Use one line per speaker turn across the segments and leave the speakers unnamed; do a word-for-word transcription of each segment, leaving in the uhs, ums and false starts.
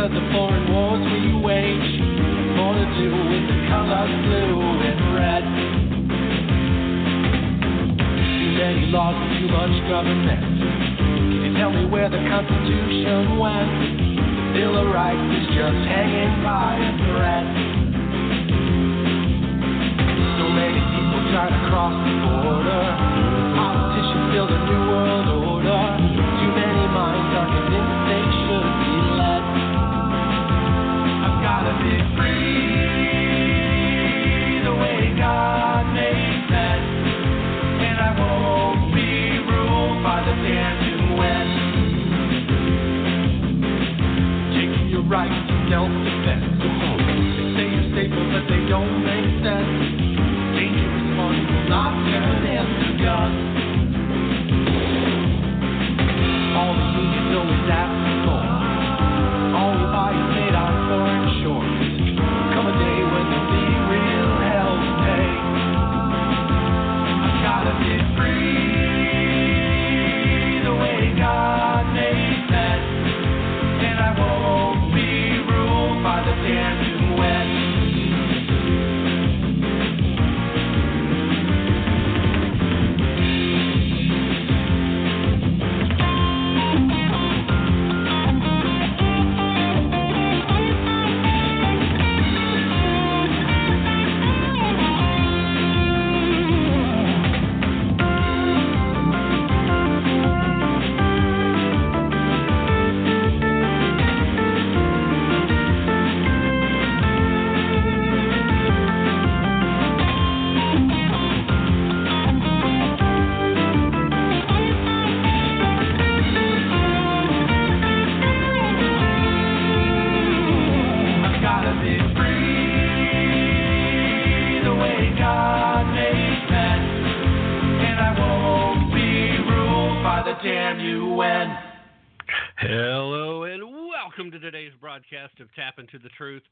because the foreign wars we wage have more to do with the colors blue and red. Too many laws and too much government. Can you tell me where the Constitution went? The Bill of Rights is just hanging by a thread. So many people try to cross the border. Politicians build a new world order. Too many minds are convinced they should be led. I've gotta be free the way God made men, and I won't be ruled by the damn U N. Taking your rights to self-defense. They say you're safer, but they don't make sense. Dangerous ones will not turn into guns. All the unions always ask for more. All we buy is made on foreign shores. Come a day when there'll be real hell to pay. I've gotta be free the way God made men, and I won't be ruled by the damn U N.
Hello and welcome to today's broadcast of Tap Into the Truth.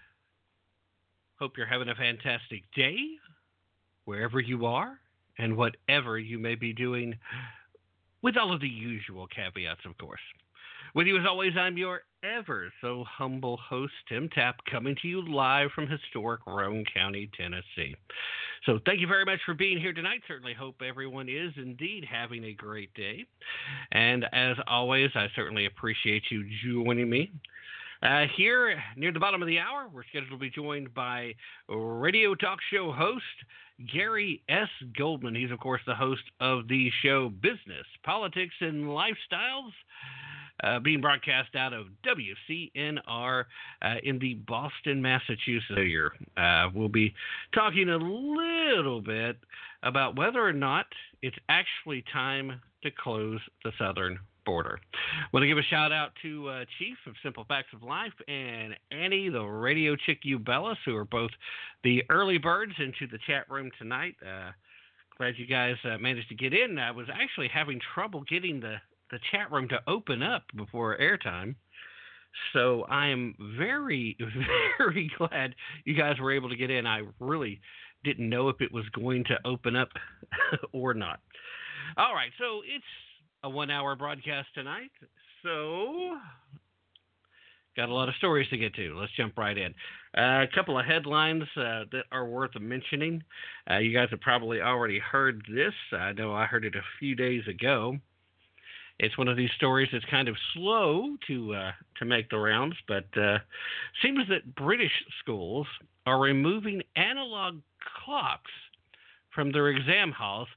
Hope you're having a fantastic day wherever you are and whatever you may be doing, with all of the usual caveats, of course. With you as always, I'm your ever so humble host, Tim Tapp, coming to you live from historic Roane County, Tennessee. So thank you very much for being here tonight. Certainly hope everyone is indeed having a great day. And as always, I certainly appreciate you joining me. Uh, here, near the bottom of the hour, we're scheduled to be joined by radio talk show host Gary S. Goldman. He's, of course, the host of the show Business, Politics, and Lifestyles, Uh, being broadcast out of W C N R uh, in the Boston, Massachusetts area. Uh, we'll be talking a little bit about whether or not it's actually time to close the southern border. I want to give a shout out to uh, Chief of Simple Facts of Life and Annie, the radio chick Ubellis, who are both the early birds into the chat room tonight. Uh, glad you guys uh, managed to get in. I was actually having trouble getting the the chat room to open up before airtime. So I am very, very glad you guys were able to get in. I really didn't know if it was going to open up or not. All right, so it's a one-hour broadcast tonight. So got a lot of stories to get to. Let's jump right in. Uh, a couple of headlines uh, that are worth mentioning. Uh, you guys have probably already heard this. I know I heard it a few days ago. It's one of these stories that's kind of slow to uh, to make the rounds, but uh, seems that British schools are removing analog clocks from their exam halls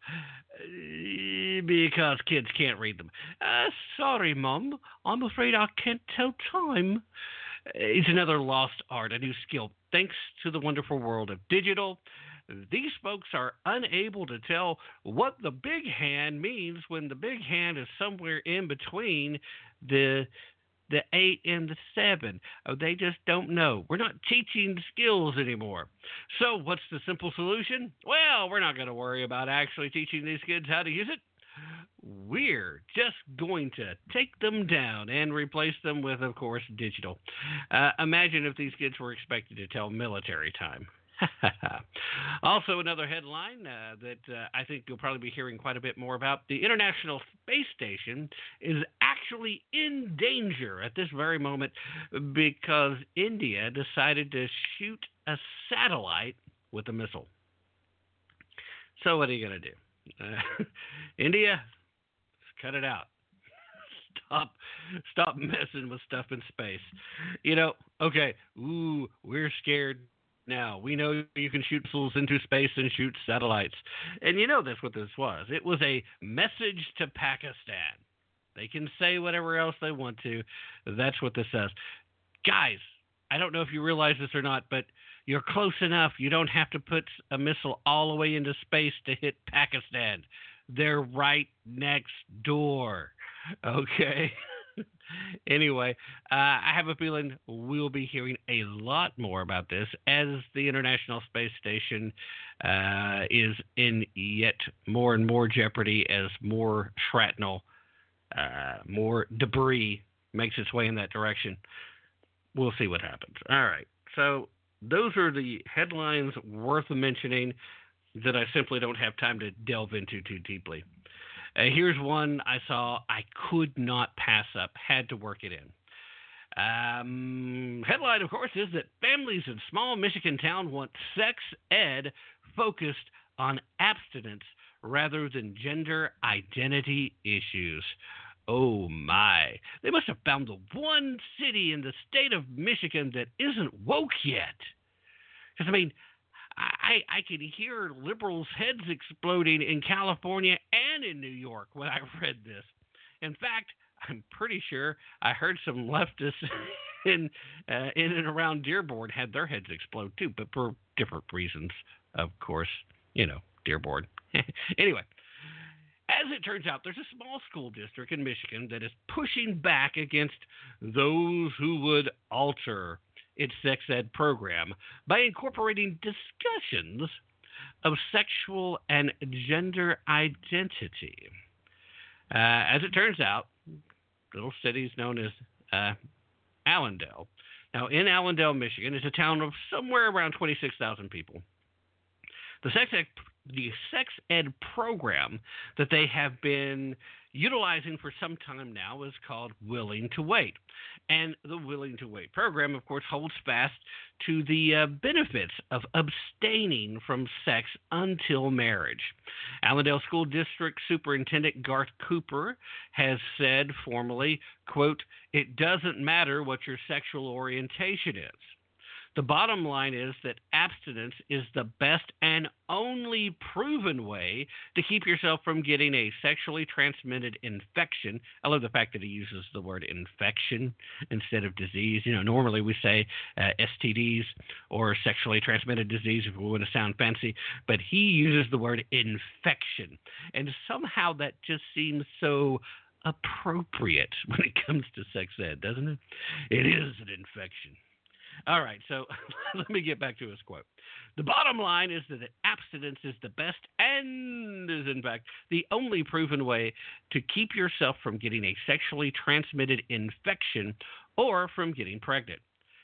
uh, because kids can't read them. Uh, sorry, Mum, I'm afraid I can't tell time. It's another lost art, a new skill. Thanks to the wonderful world of digital, these folks are unable to tell what the big hand means when the big hand is somewhere in between the the eight and the seven. Oh, they just don't know. We're not teaching skills anymore. So what's the simple solution? Well, we're not going to worry about actually teaching these kids how to use it. We're just going to take them down and replace them with, of course, digital. Uh, imagine if these kids were expected to tell military time. Also, another headline uh, that uh, I think you'll probably be hearing quite a bit more about: the International Space Station is actually in danger at this very moment because India decided to shoot a satellite with a missile. So, what are you going to do? Uh, India, cut it out. Stop, stop messing with stuff in space. You know, okay, ooh, we're scared now. We know you can shoot missiles into space and shoot satellites. And you know that's what this was. It was a message to Pakistan. They can say whatever else they want to. That's what this says. Guys, I don't know if you realize this or not, but you're close enough. You don't have to put a missile all the way into space to hit Pakistan. They're right next door. Okay. Anyway, uh, I have a feeling we'll be hearing a lot more about this as the International Space Station uh, is in yet more and more jeopardy as more shrapnel, uh, more debris makes its way in that direction. We'll see what happens. All right. So those are the headlines worth mentioning that I simply don't have time to delve into too deeply. Uh, here's one I saw I could not pass up, had to work it in. Um, headline, of course, is that families in small Michigan town want sex ed focused on abstinence rather than gender identity issues. Oh my. They must have found the one city in the state of Michigan that isn't woke yet. Because, I mean, I, I could hear liberals' heads exploding in California and in New York when I read this. In fact, I'm pretty sure I heard some leftists in uh, in and around Dearborn had their heads explode too, but for different reasons, of course. You know, Dearborn. Anyway, as it turns out, there's a small school district in Michigan that is pushing back against those who would alter its sex ed program by incorporating discussions of sexual and gender identity. Uh, as it turns out, little city is known as uh, Allendale. Now, in Allendale, Michigan, is a town of somewhere around twenty-six thousand people. The sex ed, the sex ed program that they have been utilizing for some time now is called Willing to Wait. And the Willing to Wait program, of course, holds fast to the uh, benefits of abstaining from sex until marriage. Allendale School District Superintendent Garth Cooper has said formally, quote, "It doesn't matter what your sexual orientation is. The bottom line is that abstinence is the best and only proven way to keep yourself from getting a sexually transmitted infection." I love the fact that he uses the word infection instead of disease. You know, normally we say uh, S T Ds or sexually transmitted disease if we want to sound fancy, but he uses the word infection. And somehow that just seems so appropriate when it comes to sex ed, doesn't it? It is an infection. All right, so let me get back to his quote. The bottom line is that abstinence is the best and is, in fact, the only proven way to keep yourself from getting a sexually transmitted infection or from getting pregnant.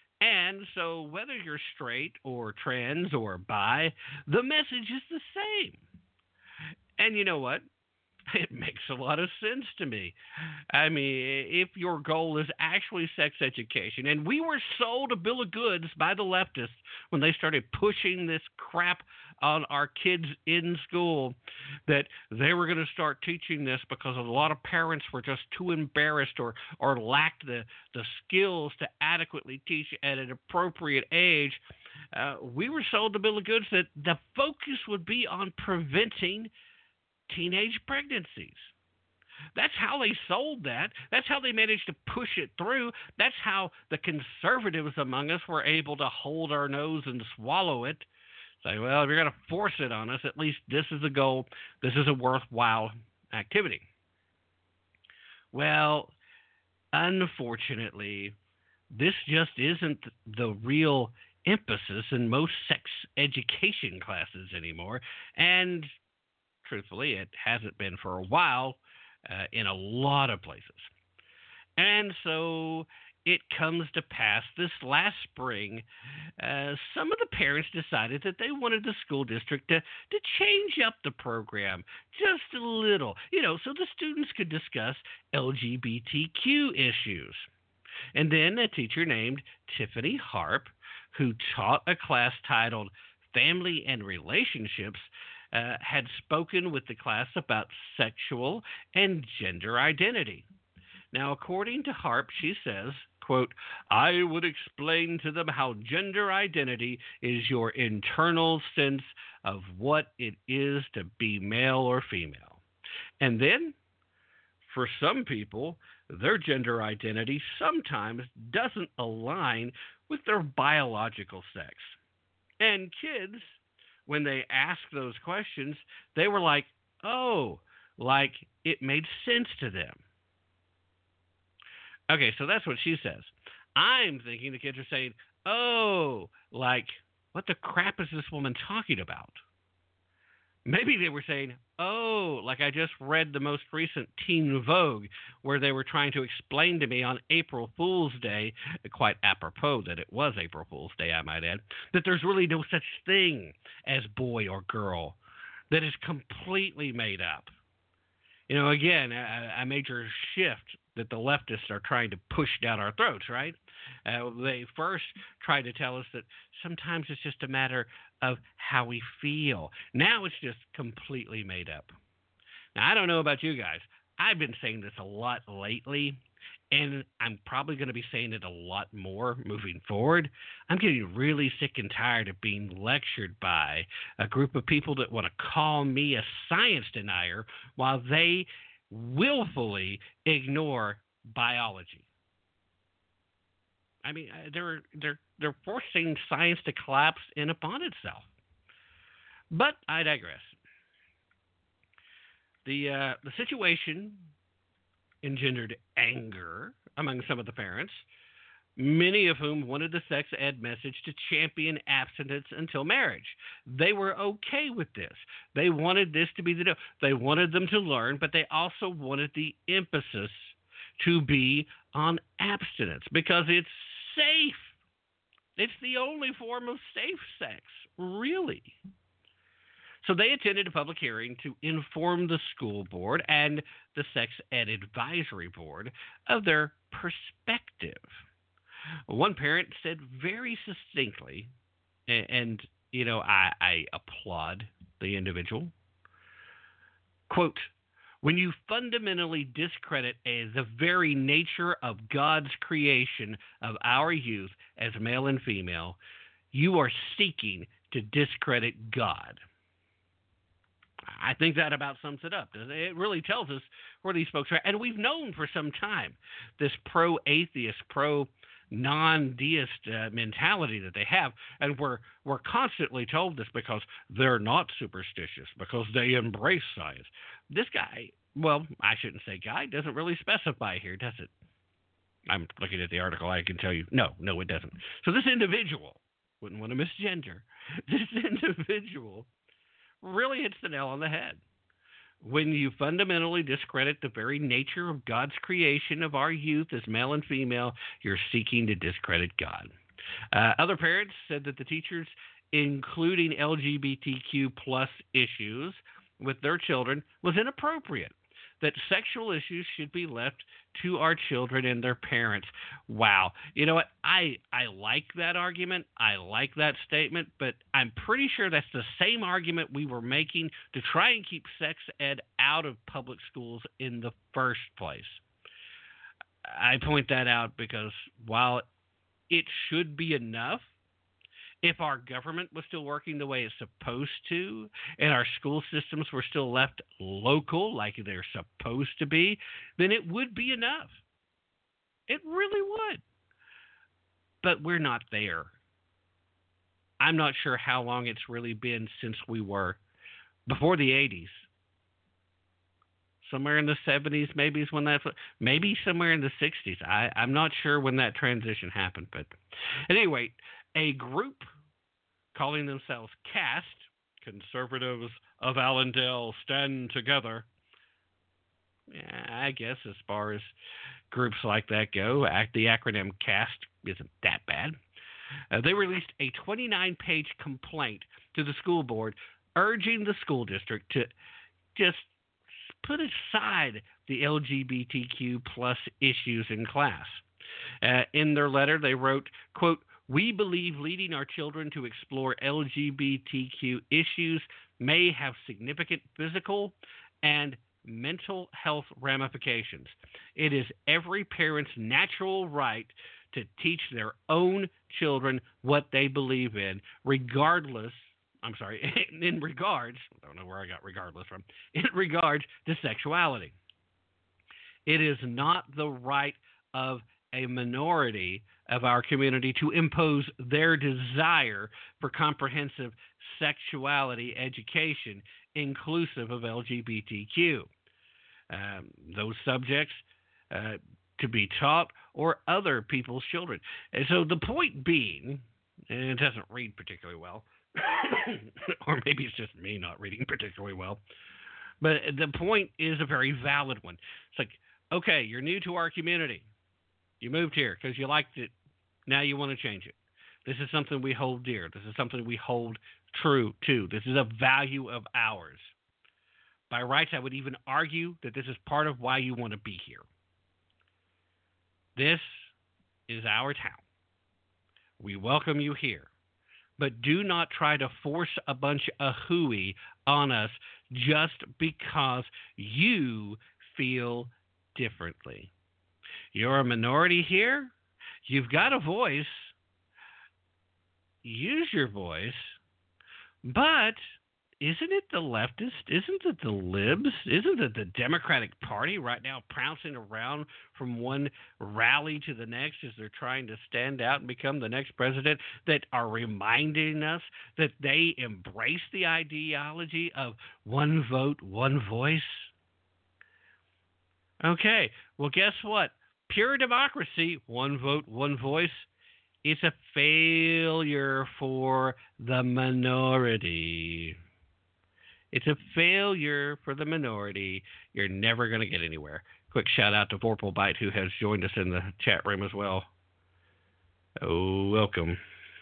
And so whether you're straight or trans or bi, the message is the same. And you know what? It makes a lot of sense to me. I mean, if your goal is actually sex education, and we were sold a bill of goods by the leftists when they started pushing this crap on our kids in school, that they were going to start teaching this because a lot of parents were just too embarrassed or, or lacked the, the skills to adequately teach at an appropriate age, uh, we were sold the bill of goods that the focus would be on preventing teenage pregnancies. That's how they sold that. That's how they managed to push it through. That's how the conservatives among us were able to hold our nose and swallow it. Say, well, if you're going to force it on us, at least this is a goal. This is a worthwhile activity. Well, unfortunately, this just isn't the real emphasis in most sex education classes anymore. And truthfully, it hasn't been for a while uh, in a lot of places. And so it comes to pass this last spring, uh, some of the parents decided that they wanted the school district to, to change up the program just a little, you know, so the students could discuss L G B T Q issues. And then a teacher named Tiffany Harp, who taught a class titled Family and Relationships, uh, had spoken with the class about sexual and gender identity. Now, according to Harp, she says, quote, I would explain to them how gender identity is your internal sense of what it is to be male or female. And then, for some people, their gender identity sometimes doesn't align with their biological sex. And kids, when they ask those questions, they were like, oh, like it made sense to them. Okay, so that's what she says. I'm thinking the kids are saying, oh, like, what the crap is this woman talking about? Maybe they were saying, oh, like I just read the most recent Teen Vogue, where they were trying to explain to me on April Fool's Day, quite apropos that it was April Fool's Day, I might add, that there's really no such thing as boy or girl, that is completely made up. You know, again, a, a major shift that the leftists are trying to push down our throats, right? Uh, they first tried to tell us that sometimes it's just a matter of how we feel. Now it's just completely made up. Now, I don't know about you guys. I've been saying this a lot lately, and I'm probably going to be saying it a lot more moving forward. I'm getting really sick and tired of being lectured by a group of people that want to call me a science denier while they willfully ignore biology. I mean, they're they're they're forcing science to collapse in upon itself. But I digress. The uh, the situation engendered anger among some of the parents, many of whom wanted the sex ed message to champion abstinence until marriage. They were okay with this. They wanted this to be the deal. They wanted them to learn, but they also wanted the emphasis to be on abstinence because it's safe. It's the only form of safe sex, really. So they attended a public hearing to inform the school board and the sex ed advisory board of their perspective. One parent said very succinctly, and, and you know, I, I applaud the individual, quote, when you fundamentally discredit a, the very nature of God's creation of our youth as male and female, you are seeking to discredit God. I think that about sums it up. It really tells us where these folks are. And we've known for some time this pro-atheist, pro-non-deist uh, mentality that they have. And we're, we're constantly told this because they're not superstitious, because they embrace science. This guy, well, I shouldn't say guy, doesn't really specify here, does it? I'm looking at the article. I can tell you, no, no, it doesn't. So this individual, wouldn't want to misgender, this individual really hits the nail on the head. When you fundamentally discredit the very nature of God's creation of our youth as male and female, you're seeking to discredit God. Uh, other parents said that the teachers, including L G B T Q plus issues with their children, was inappropriate, that sexual issues should be left to our children and their parents. Wow. You know what? I, I like that argument. I like that statement, but I'm pretty sure that's the same argument we were making to try and keep sex ed out of public schools in the first place. I point that out because while it should be enough, if our government was still working the way it's supposed to, and our school systems were still left local like they're supposed to be, then it would be enough. It really would. But we're not there. I'm not sure how long it's really been since we were before the eighties. Somewhere in the seventies, maybe is when that's, maybe somewhere in the sixties. I, I'm not sure when that transition happened. But anyway, a group calling themselves CAST, Conservatives of Allendale Stand Together, yeah, I guess as far as groups like that go. The acronym CAST isn't that bad. Uh, they released a twenty-nine page complaint to the school board urging the school district to just put aside the L G B T Q plus issues in class. Uh, in their letter, they wrote, quote, "We believe leading our children to explore L G B T Q issues may have significant physical and mental health ramifications. It is every parent's natural right to teach their own children what they believe in, regardless, I'm sorry, in regards, I don't know where I got regardless from, in regards to sexuality. It is not the right of a minority of our community to impose their desire for comprehensive sexuality education inclusive of L G B T Q. Um, those subjects uh, to be taught or other people's children." And so the point being, and it doesn't read particularly well, or maybe it's just me not reading particularly well, but the point is a very valid one. It's like, okay, you're new to our community. You moved here because you liked it. Now you want to change it. This is something we hold dear. This is something we hold true to. This is a value of ours. By rights, I would even argue that this is part of why you want to be here. This is our town. We welcome you here. But do not try to force a bunch of hooey on us just because you feel differently. You're a minority here. You've got a voice. Use your voice. But isn't it the leftists? Isn't it the libs? Isn't it the Democratic Party right now pouncing around from one rally to the next as they're trying to stand out and become the next president that are reminding us that they embrace the ideology of one vote, one voice? Okay, well, guess what? Pure democracy, one vote, one voice, it's a failure for the minority. It's a failure for the minority. You're never going to get anywhere. Quick shout out to Vorpal Bite, who has joined us in the chat room as well. Oh, welcome.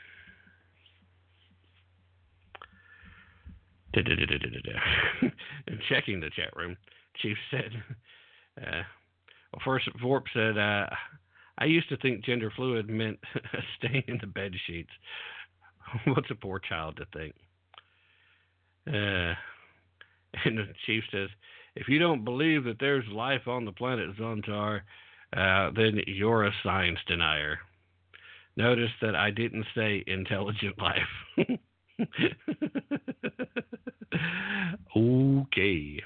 And checking the chat room, Chief said, uh, well, first, Vorp said, uh, I used to think gender fluid meant staying in the bed sheets. What's a poor child to think? Uh, and the Chief says, if you don't believe that there's life on the planet Zontar, uh, then you're a science denier. Notice that I didn't say intelligent life. Okay.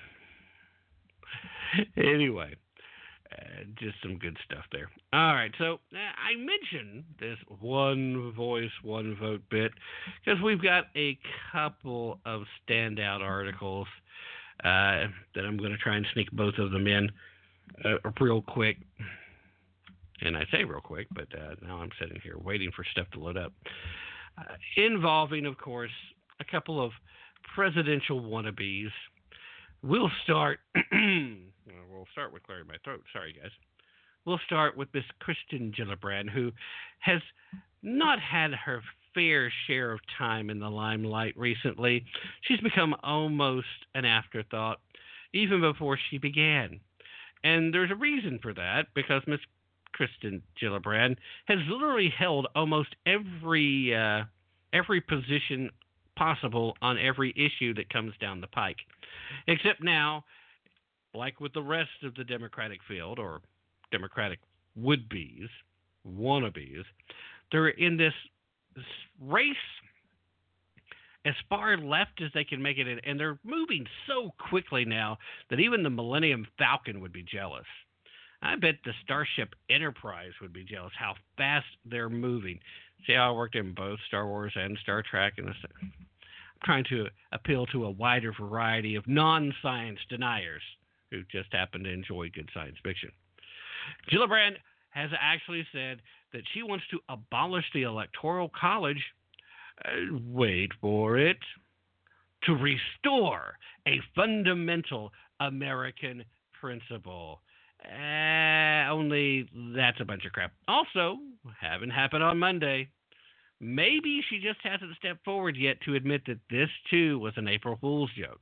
Anyway. Uh, just some good stuff there. All right, so uh, I mentioned this one voice, one vote bit because we've got a couple of standout articles uh, that I'm going to try and sneak both of them in uh, real quick. And I say real quick, but uh, now I'm sitting here waiting for stuff to load up. Uh, involving, of course, a couple of presidential wannabes. We'll start... We'll start with clearing my throat. Sorry, guys. We'll start with Miss Kirsten Gillibrand, who has not had her fair share of time in the limelight recently. She's become almost an afterthought, even before she began. And there's a reason for that, because Miss Kirsten Gillibrand has literally held almost every uh, every position possible on every issue that comes down the pike. Except now, like with the rest of the Democratic field, or Democratic would-be's, wannabes, they're in this, this race as far left as they can make it in, and they're moving so quickly now that even the Millennium Falcon would be jealous. I bet the Starship Enterprise would be jealous how fast they're moving. See how I worked in both Star Wars and Star Trek? And I'm trying to appeal to a wider variety of non-science deniers who just happen to enjoy good science fiction. Gillibrand has actually said that she wants to abolish the Electoral College, uh, wait for it, to restore a fundamental American principle. Uh, only that's a bunch of crap. Also, having happened on Monday, maybe she just hasn't stepped forward yet to admit that this too was an April Fool's joke.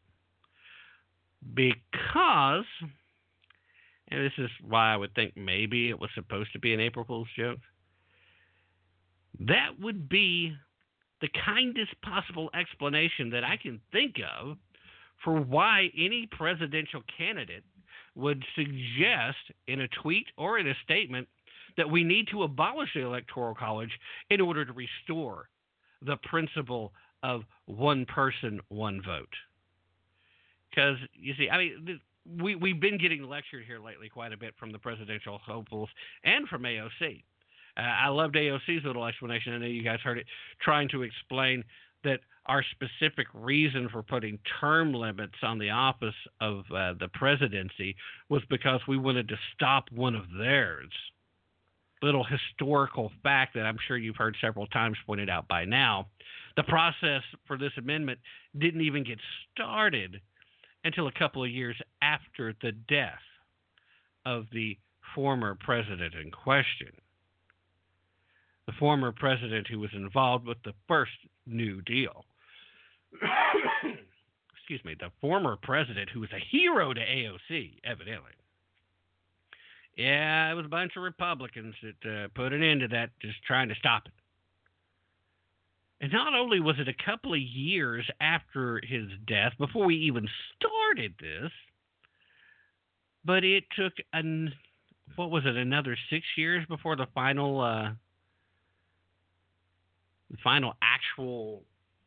Because, and this is why I would think maybe it was supposed to be an April Fool's joke, that would be the kindest possible explanation that I can think of for why any presidential candidate would suggest in a tweet or in a statement that we need to abolish the Electoral College in order to restore the principle of one person, one vote. Because, you see, I mean, we, we've been getting lectured here lately quite a bit from the presidential hopefuls and from A O C. Uh, I loved A O C's little explanation. I know you guys heard it, trying to explain that our specific reason for putting term limits on the office of uh, the presidency was because we wanted to stop one of theirs. Little historical fact that I'm sure you've heard several times pointed out by now. The process for this amendment didn't even get started until a couple of years after the death of the former president in question. The former president who was involved with the first New Deal. Excuse me, the former president who was a hero to A O C, evidently. Yeah, it was a bunch of Republicans that uh, put an end to that, just trying to stop it. And not only was it a couple of years after his death, before we even started this, but it took, an, what was it, another six years before the final, uh, the final actual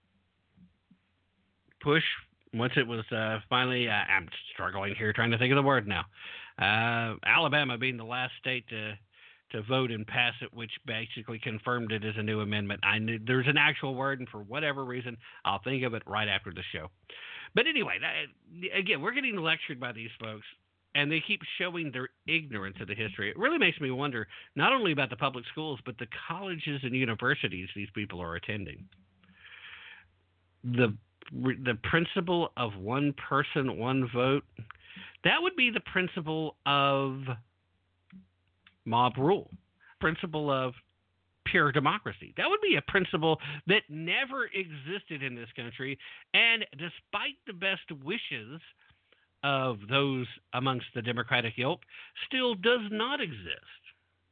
push, once it was uh, finally, uh, I'm struggling here trying to think of the word now, uh, Alabama being the last state to to vote and pass it, which basically confirmed it as a new amendment. I knew there's an actual word, and for whatever reason, I'll think of it right after the show. But anyway, that, again, we're getting lectured by these folks, and they keep showing their ignorance of the history. It really makes me wonder not only about the public schools, but the colleges and universities these people are attending. The the principle of one person, one vote, that would be the principle of mob rule, principle of pure democracy. That would be a principle that never existed in this country, and despite the best wishes of those amongst the Democratic ilk, still does not exist.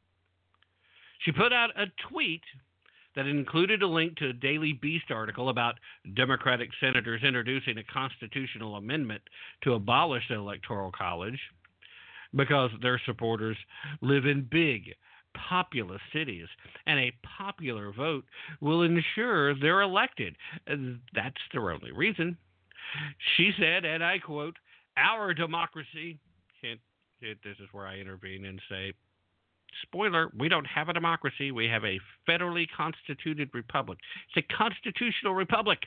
She put out a tweet that included a link to a Daily Beast article about Democratic senators introducing a constitutional amendment to abolish the Electoral College because their supporters live in big, populous cities, and a popular vote will ensure they're elected. That's their only reason. She said, and I quote, "Our democracy," can't, this is where I intervene and say, spoiler, we don't have a democracy. We have a federally constituted republic. It's a constitutional republic.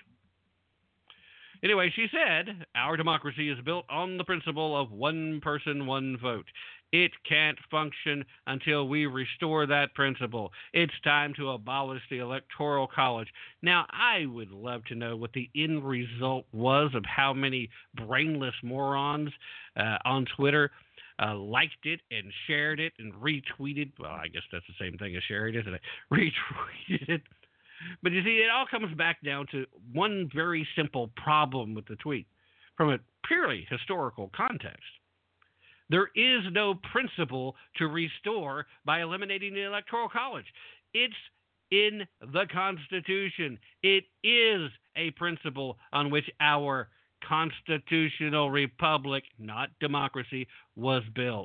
Anyway, she said, "Our democracy is built on the principle of one person, one vote. It can't function until we restore that principle. It's time to abolish the Electoral College." Now, I would love to know what the end result was of how many brainless morons uh, on Twitter uh, liked it and shared it and retweeted. Well, I guess that's the same thing as sharing, isn't it? Retweeted it. But you see, it all comes back down to one very simple problem with the tweet from a purely historical context. There is no principle to restore by eliminating the Electoral College. It's in the Constitution. It is a principle on which our constitutional republic, not democracy, was built.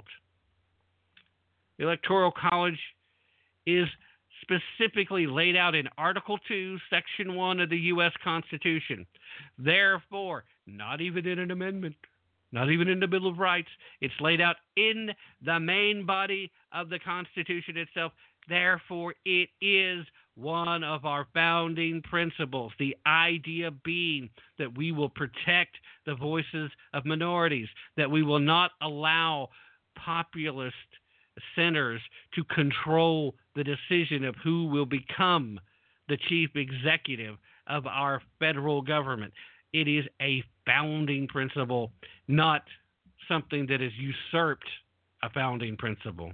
The Electoral College is specifically laid out in Article two, Section one of the U S Constitution. Therefore, not even in an amendment, not even in the Bill of Rights, it's laid out in the main body of the Constitution itself. Therefore, it is one of our founding principles, the idea being that we will protect the voices of minorities, that we will not allow populist senators to control the decision of who will become the chief executive of our federal government. It is a founding principle, not something that is usurped a founding principle.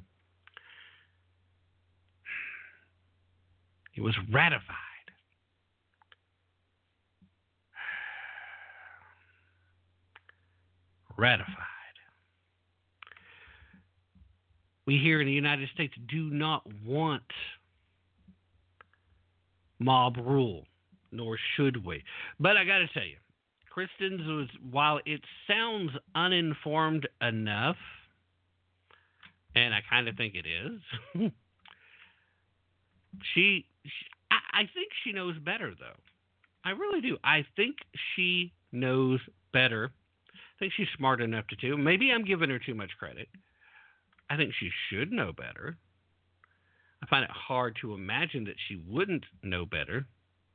It was ratified. Ratified. We here in the United States do not want mob rule, nor should we. But I got to tell you, Kristen's was, while it sounds uninformed enough, and I kind of think it is, she, she I, I think she knows better, though. I really do. I think she knows better. I think she's smart enough to do. Maybe I'm giving her too much credit. I think she should know better. I find it hard to imagine that she wouldn't know better.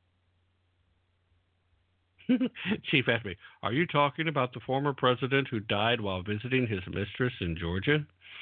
Chief asked me, are you talking about the former president who died while visiting his mistress in Georgia?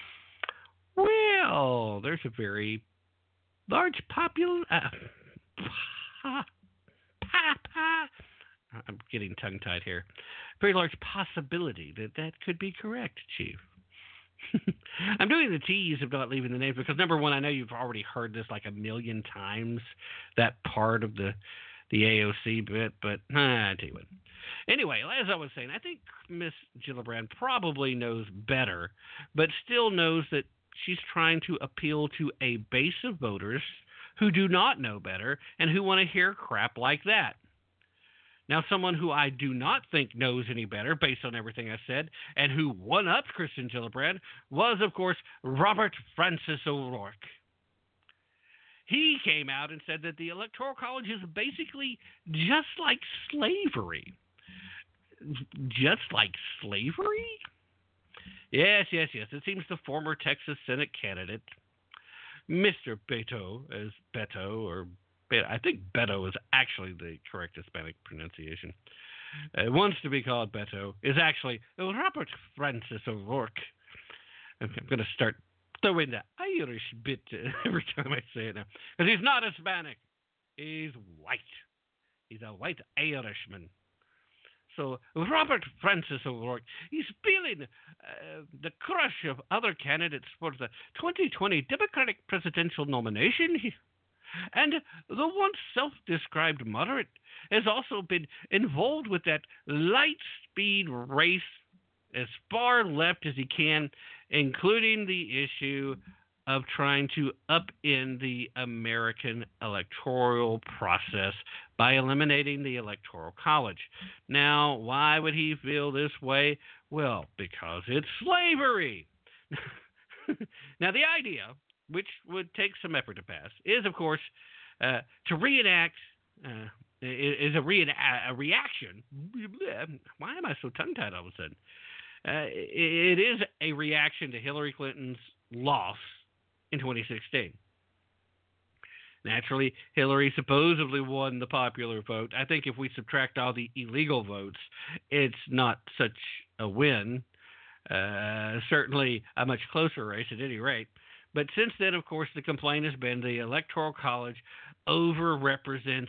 Well, there's a very large popul... Uh, pa, pa, pa. I'm getting tongue-tied here. Very large possibility that that could be correct, Chief. I'm doing the tease of not leaving the name because, number one, I know you've already heard this like a million times, that part of the the A O C bit, but uh, I tell you what. Anyway, as I was saying, I think Miss Gillibrand probably knows better, but still knows that she's trying to appeal to a base of voters who do not know better and who want to hear crap like that. Now, someone who I do not think knows any better, based on everything I said, and who one-upped Kristen Gillibrand, was, of course, Robert Francis O'Rourke. He came out and said that the Electoral College is basically just like slavery. Just like slavery? Yes, yes, yes. It seems the former Texas Senate candidate, Mister Beto, as Beto, or I think Beto is actually the correct Hispanic pronunciation. Uh, wants to be called Beto, is actually Robert Francis O'Rourke. I'm, I'm going to start throwing the Irish bit every time I say it now. Because he's not Hispanic. He's white. He's a white Irishman. So Robert Francis O'Rourke, he's feeling uh, the crush of other candidates for the twenty twenty Democratic presidential nomination. He, And the once self-described moderate has also been involved with that light-speed race as far left as he can, including the issue of trying to upend the American electoral process by eliminating the Electoral College. Now, why would he feel this way? Well, because it's slavery. Now, the idea, which would take some effort to pass, is, of course, uh, to reenact, uh, is a, re- a reaction. Why am I so tongue-tied all of a sudden? Uh, it is a reaction to Hillary Clinton's loss in twenty sixteen. Naturally, Hillary supposedly won the popular vote. I think if we subtract all the illegal votes, it's not such a win. Uh, certainly a much closer race at any rate. But since then, of course, the complaint has been the Electoral College overrepresents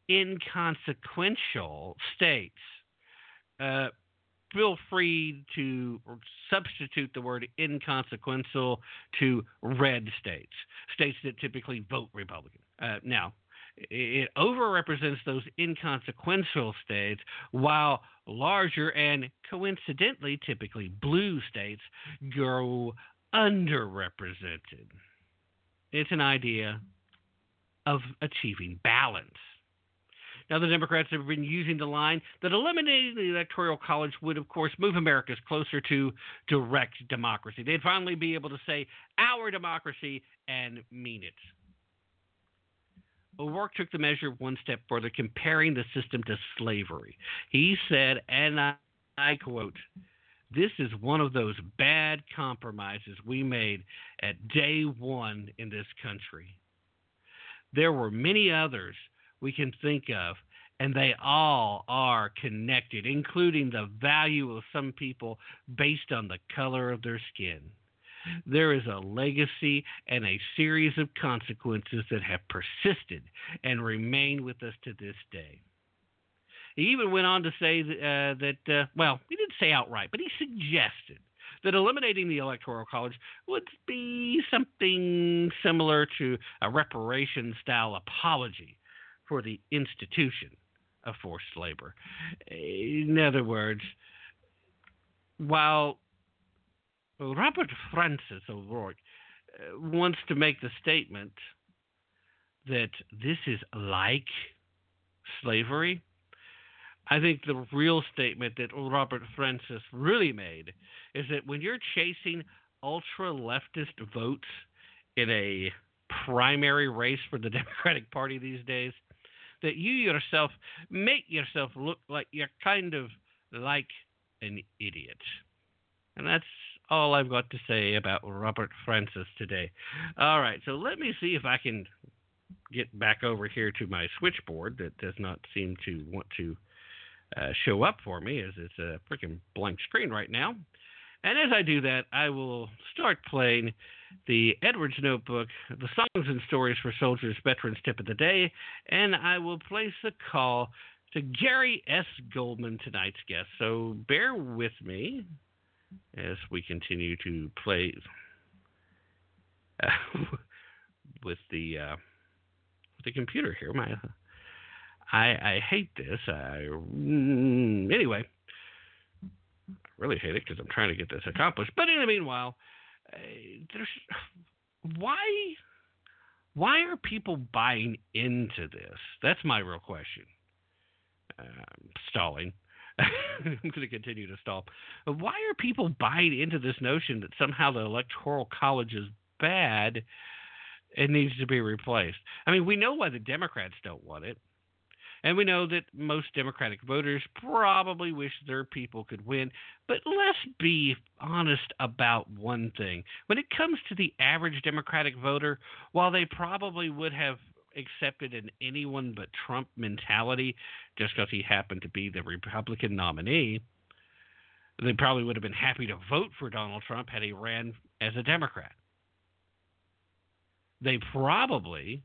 inconsequential states. Uh, feel free to substitute the word inconsequential to red states, states that typically vote Republican. Uh, now, it overrepresents those inconsequential states, while larger and coincidentally typically blue states go underrepresented. It's an idea of achieving balance. Now, the Democrats have been using the line that eliminating the Electoral College would, of course, move Americans closer to direct democracy. They'd finally be able to say, our democracy, and mean it. O'Rourke took the measure one step further, comparing the system to slavery. He said, and I, I quote, "This is one of those bad compromises we made at day one in this country. There were many others we can think of, and they all are connected, including the value of some people based on the color of their skin. There is a legacy and a series of consequences that have persisted and remain with us to this day." He even went on to say uh, that, uh, well, he didn't say outright, but he suggested that eliminating the Electoral College would be something similar to a reparation-style apology for the institution of forced labor. In other words, while Robert Francis O'Rourke wants to make the statement that this is like slavery, I think the real statement that Robert Francis really made is that when you're chasing ultra-leftist votes in a primary race for the Democratic Party these days, that you yourself make yourself look like you're kind of like an idiot. And that's all I've got to say about Robert Francis today. All right, so let me see if I can get back over here to my switchboard that does not seem to want to uh, show up for me, as it's a freaking blank screen right now. And as I do that, I will start playing the Edwards Notebook, the Songs and Stories for Soldiers Veterans Tip of the Day, and I will place a call to Gary S. Goldman, tonight's guest. So bear with me as we continue to play uh, with the uh, with the computer here. My, I I hate this. I mm, anyway. I really hate it because I'm trying to get this accomplished. But in the meanwhile, uh, there's why why are people buying into this? That's my real question. Uh, stalling. I'm going to continue to stall. But why are people buying into this notion that somehow the Electoral College is bad and needs to be replaced? I mean, we know why the Democrats don't want it. And we know that most Democratic voters probably wish their people could win. But let's be honest about one thing. When it comes to the average Democratic voter, while they probably would have accepted an anyone but Trump mentality just because he happened to be the Republican nominee, they probably would have been happy to vote for Donald Trump had he ran as a Democrat. They probably,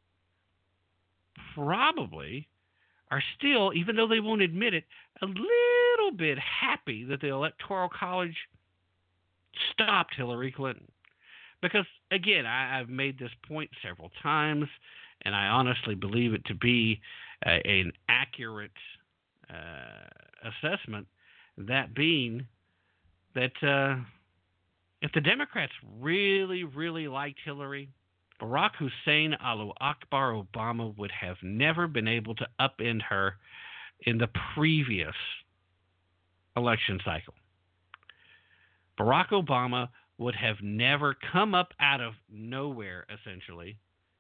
probably are still, even though they won't admit it, a little bit happy that the Electoral College stopped Hillary Clinton. Because, again, I, I've made this point several times, and I honestly believe it to be uh, an accurate uh, assessment, that being that uh, if the Democrats really, really liked Hillary, Barack Hussein Allahu Akbar Obama would have never been able to upend her in the previous election cycle. Barack Obama would have never come up out of nowhere, essentially.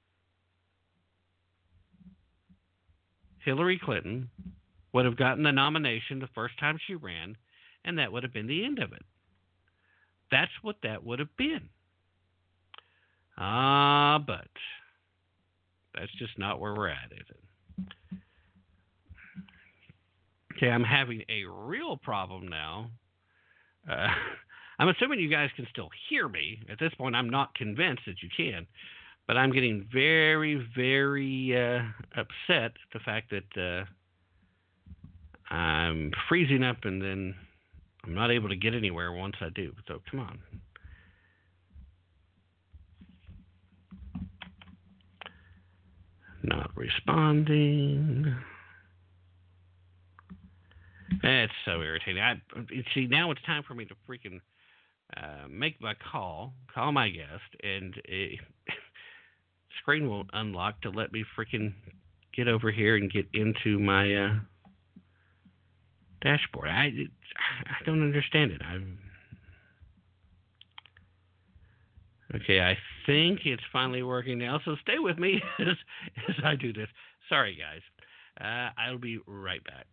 Hillary Clinton would have gotten the nomination the first time she ran, and that would have been the end of it. That's what that would have been. Ah, but that's just not where we're at, is it? Okay, I'm having a real problem now. Uh, I'm assuming you guys can still hear me. At this point, I'm not convinced that you can. But I'm getting very, very uh, upset at the fact that uh, I'm freezing up and then I'm not able to get anywhere once I do. So come on. Not responding. That's so irritating. I see, now it's time for me to freaking uh, make my call, call my guest, and it, screen won't unlock to let me freaking get over here and get into my uh, dashboard. I I don't understand it. I'm Okay, I think it's finally working now, so stay with me as, as I do this. Sorry, guys. Uh, I'll be right back.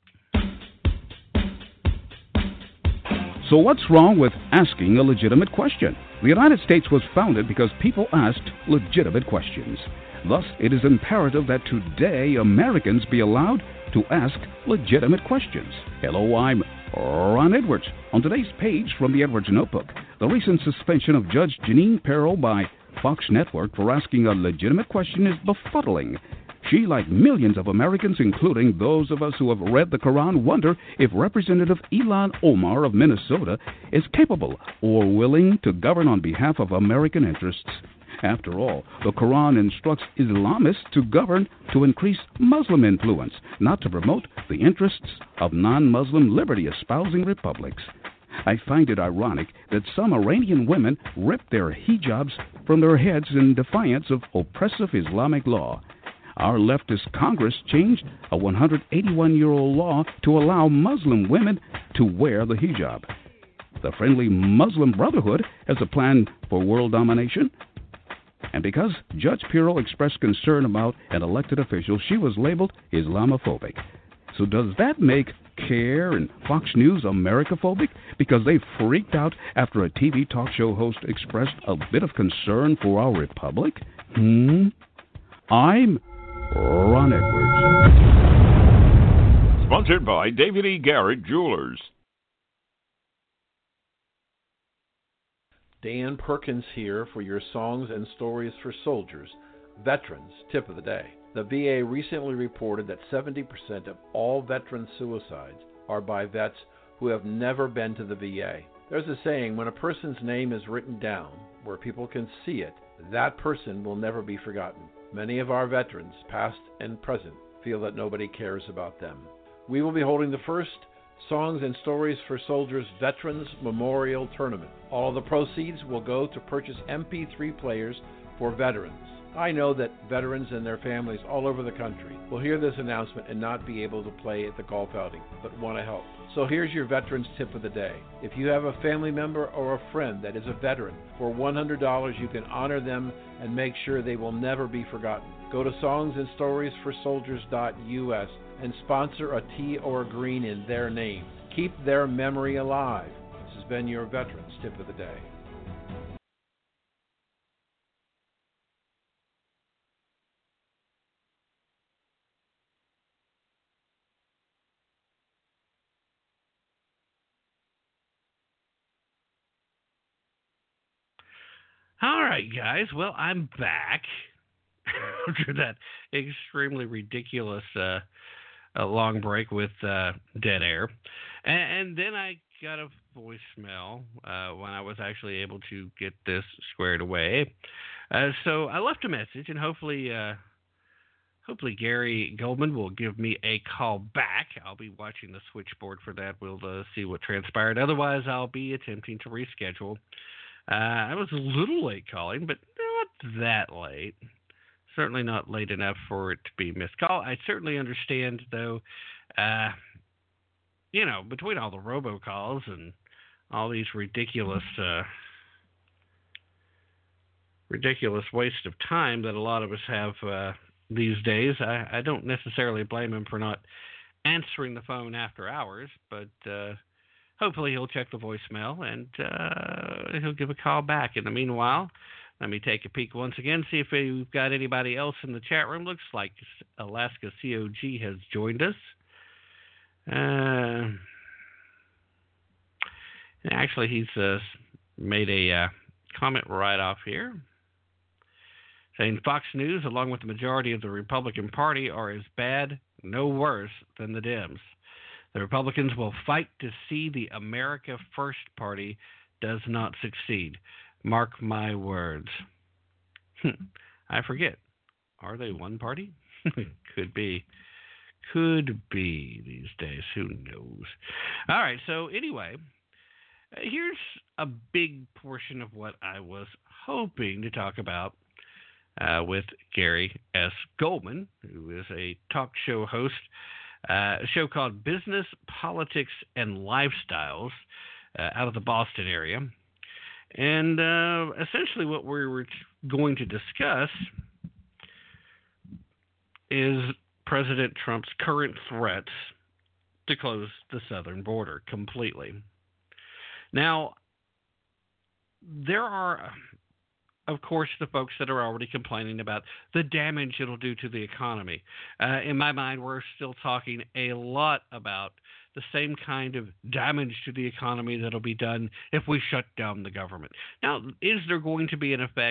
So what's wrong with asking a legitimate question? The United States was founded because people asked legitimate questions. Thus, it is imperative that today Americans be allowed to ask legitimate questions. Hello, I'm Ron Edwards. On today's page from the Edwards Notebook, the recent suspension of Judge Jeanine Pirro by Fox Network for asking a legitimate question is befuddling. She, like millions of Americans, including those of us who have read the Quran, wonder if Representative Ilhan Omar of Minnesota is capable or willing to govern on behalf of American interests. After all, the Quran instructs Islamists to govern to increase Muslim influence, not to promote the interests of non-Muslim liberty-espousing republics. I find it ironic that some Iranian women rip their hijabs from their heads in defiance of oppressive Islamic law. Our leftist Congress changed a one hundred eighty-one-year-old law to allow Muslim women to wear the hijab. The Friendly Muslim Brotherhood has a plan for world domination. And because Judge Pirro expressed concern about an elected official, she was labeled Islamophobic. So does that make CARE and Fox News Americaphobic because they freaked out after a T V talk show host expressed a bit of concern for our republic? Hmm? I'm Ron Edwards.
Sponsored by David E. Garrett Jewelers.
Dan Perkins here for your Songs and Stories for Soldiers, Veterans Tip of the Day. The V A recently reported that seventy percent of all veteran suicides are by vets who have never been to the V A. There's a saying, when a person's name is written down where people can see it, that person will never be forgotten. Many of our veterans, past and present, feel that nobody cares about them. We will be holding the first Songs and Stories for Soldiers Veterans Memorial Tournament. All of the proceeds will go to purchase M P three players for veterans. I know that veterans and their families all over the country will hear this announcement and not be able to play at the golf outing, but want to help. So here's your Veterans Tip of the Day. If you have a family member or a friend that is a veteran, for one hundred dollars you can honor them and make sure they will never be forgotten. Go to songs and stories for soldiers dot U S and sponsor a tea or a green in their name. Keep their memory alive. This has been your Veterans Tip of the Day.
All right, guys. Well, I'm back after that extremely ridiculous uh, uh, long break with uh, dead air. And, and then I got a voicemail uh, when I was actually able to get this squared away. Uh, so I left a message, and hopefully uh, hopefully Gary Goldman will give me a call back. I'll be watching the switchboard for that. We'll uh, see what transpired. Otherwise, I'll be attempting to reschedule. Uh, I was a little late calling, but not that late. Certainly not late enough for it to be missed call. I certainly understand, though, uh, you know, between all the robocalls and all these ridiculous, uh, ridiculous waste of time that a lot of us have uh, these days, I, I don't necessarily blame him for not answering the phone after hours, but uh, hopefully he'll check the voicemail and uh, he'll give a call back. In the meanwhile, let me take a peek once again, see if we've got anybody else in the chat room. Looks like Alaska C O G has joined us. Uh, actually, he's uh, made a uh, comment right off here, saying Fox News, along with the majority of the Republican Party, are as bad, no worse, than the Dems. The Republicans will fight to see the America First Party does not succeed. Mark my words. I forget. Are they one party? Could be. Could be these days. Who knows? All right. So anyway, here's a big portion of what I was hoping to talk about uh, with Gary S. Goldman, who is a talk show host. Uh, a show called Business, Politics, and Lifestyles uh, out of the Boston area. And uh, essentially what we were going to discuss is President Trump's current threats to close the southern border completely. Now, there are, of course, the folks that are already complaining about the damage it'll do to the economy. Uh, in my mind, we're still talking a lot about the same kind of damage to the economy that'll be done if we shut down the government. Now, is there going to be an effect?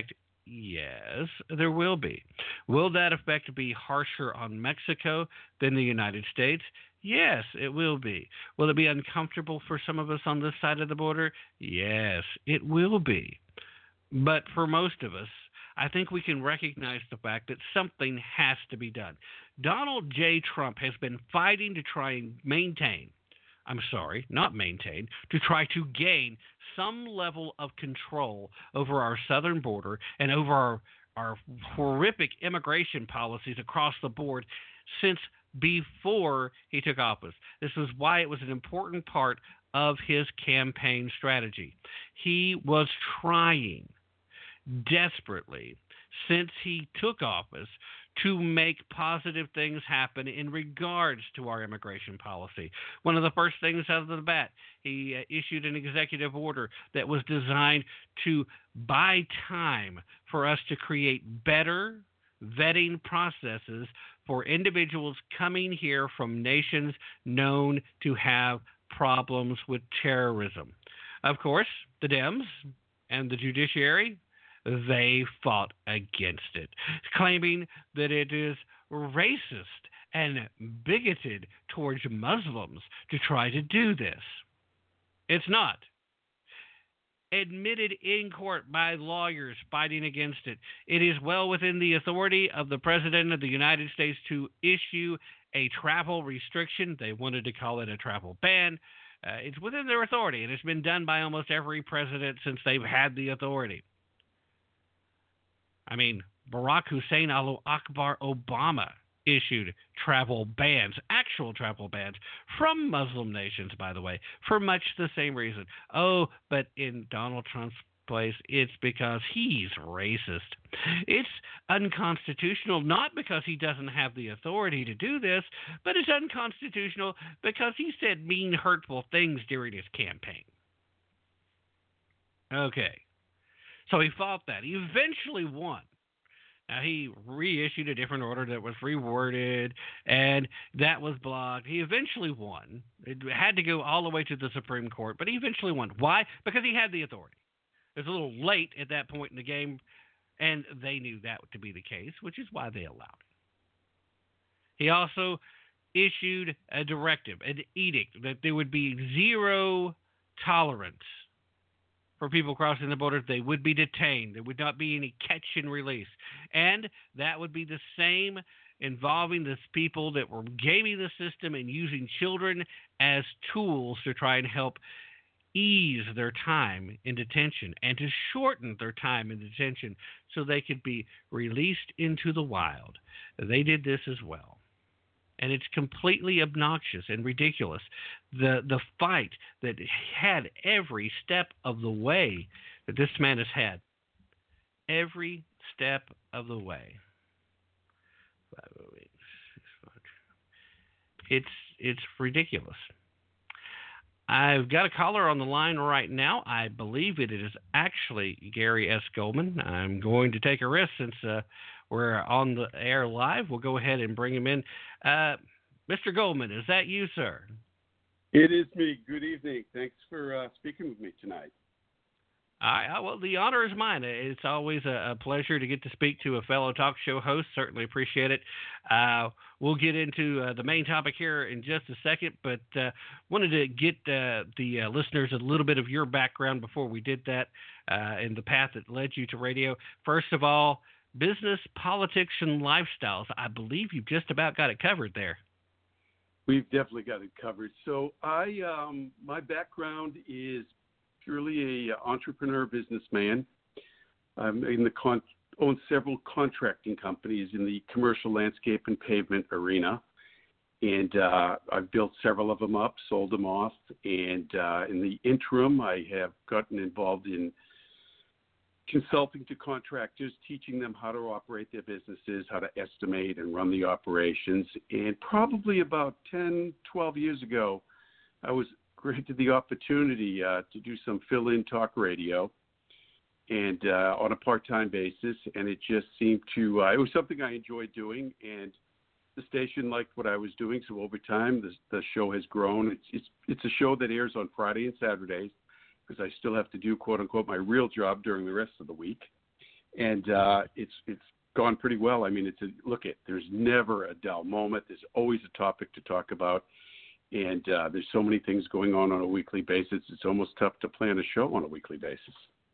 Yes, there will be. Will that effect be harsher on Mexico than the United States? Yes, it will be. Will it be uncomfortable for some of us on this side of the border? Yes, it will be. But for most of us, I think we can recognize the fact that something has to be done. Donald J. Trump has been fighting to try and maintain, I'm sorry, not maintain, to try to gain some level of control over our southern border and over our, our horrific immigration policies across the board since before he took office. This was why it was an important part of his campaign strategy. He was trying desperately since he took office to make positive things happen in regards to our immigration policy. One of the first things out of the bat, he uh, issued an executive order that was designed to buy time for us to create better vetting processes for individuals coming here from nations known to have problems with terrorism. Of course, the Dems and the judiciary, they fought against it, claiming that it is racist and bigoted towards Muslims to try to do this. It's not. Admitted in court by lawyers fighting against it. It is well within the authority of the President of the United States to issue a travel restriction. They wanted to call it a travel ban. Uh, it's within their authority, and it's been done by almost every president since they've had the authority. I mean, Barack Hussein al-Akbar Obama issued travel bans, actual travel bans, from Muslim nations, by the way, for much the same reason. Oh, but in Donald Trump's place, it's because he's racist. It's unconstitutional, not because he doesn't have the authority to do this, but it's unconstitutional because he said mean, hurtful things during his campaign. Okay. So he fought that. He eventually won. Now, he reissued a different order that was reworded, and that was blocked. He eventually won. It had to go all the way to the Supreme Court, but he eventually won. Why? Because he had the authority. It was a little late at that point in the game, and they knew that to be the case, which is why they allowed it. He also issued a directive, an edict, that there would be zero tolerance for people crossing the border. They would be detained. There would not be any catch and release. And that would be the same involving the people that were gaming the system and using children as tools to try and help ease their time in detention and to shorten their time in detention so they could be released into the wild. They did this as well. And it's completely obnoxious and ridiculous. The the fight that had every step of the way that this man has had. Every step of the way. It's it's ridiculous. I've got a caller on the line right now. I believe it is actually Gary S. Goldman. I'm going to take a risk since uh, we're on the air live. We'll go ahead and bring him in. Uh, Mister Goldman, is that you, sir?
It is me. Good evening. Thanks for uh, speaking with me tonight.
I, well, the honor is mine. It's always a, a pleasure to get to speak to a fellow talk show host. Certainly appreciate it. Uh, we'll get into uh, the main topic here in just a second, but uh, wanted to get uh, the uh, listeners a little bit of your background before we did that uh, and the path that led you to radio. First of all, business, politics, and lifestyles. I believe you've just about got it covered there.
We've definitely got it covered. So I, um, my background is purely a entrepreneur businessman. I'm in the con- own several contracting companies in the commercial landscape and pavement arena, and uh, I've built several of them up, sold them off, and uh, in the interim, I have gotten involved in consulting to contractors, teaching them how to operate their businesses, how to estimate and run the operations. And probably about ten, twelve years ago, I was granted the opportunity uh, to do some fill-in talk radio and uh, on a part-time basis. And it just seemed to, uh, it was something I enjoyed doing. And the station liked what I was doing. So over time, the, the show has grown. It's, it's, it's a show that airs on Friday and Saturdays, because I still have to do, quote unquote, my real job during the rest of the week. and uh, it's it's gone pretty well. I mean, it's a, look at there's never a dull moment. There's always a topic to talk about, and uh, there's so many things going on on a weekly basis. It's almost tough to plan a show on a weekly basis.